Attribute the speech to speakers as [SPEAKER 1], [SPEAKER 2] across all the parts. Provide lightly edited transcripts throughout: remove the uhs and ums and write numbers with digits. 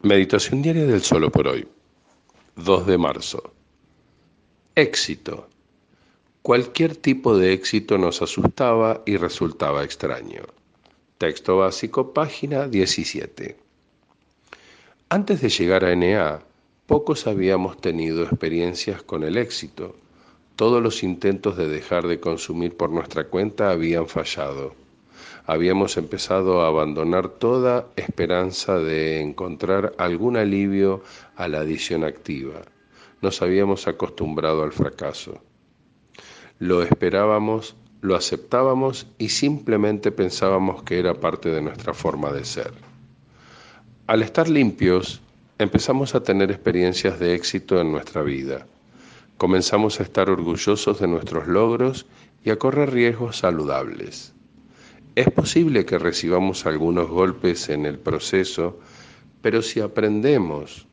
[SPEAKER 1] Meditación diaria del Solo por hoy, 2 de marzo. Éxito. Cualquier tipo de éxito nos asustaba y resultaba extraño. Texto básico, página 17. Antes de llegar a NA, pocos habíamos tenido experiencias con el éxito. Todos los intentos de dejar de consumir por nuestra cuenta habían fallado. Habíamos empezado a abandonar toda esperanza de encontrar algún alivio a la adicción activa. Nos habíamos acostumbrado al fracaso. Lo esperábamos, lo aceptábamos y simplemente pensábamos que era parte de nuestra forma de ser. Al estar limpios, empezamos a tener experiencias de éxito en nuestra vida. Comenzamos a estar orgullosos de nuestros logros y a correr riesgos saludables. Es posible que recibamos algunos golpes en el proceso, pero si aprendemos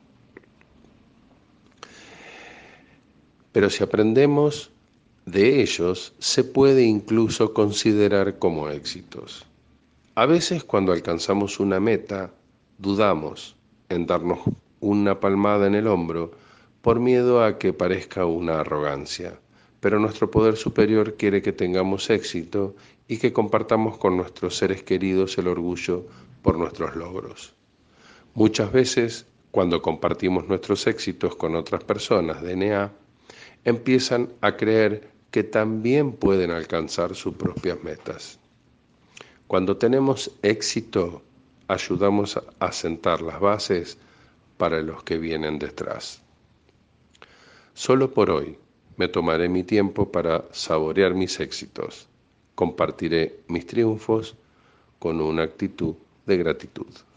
[SPEAKER 1] de ellos, se puede incluso considerar como éxitos. A veces cuando alcanzamos una meta, dudamos en darnos una palmada en el hombro por miedo a que parezca una arrogancia, pero nuestro poder superior quiere que tengamos éxito y que compartamos con nuestros seres queridos el orgullo por nuestros logros. Muchas veces, cuando compartimos nuestros éxitos con otras personas de NA, empiezan a creer que también pueden alcanzar sus propias metas. Cuando tenemos éxito, ayudamos a sentar las bases para los que vienen detrás. Solo por hoy me tomaré mi tiempo para saborear mis éxitos. Compartiré mis triunfos con una actitud de gratitud.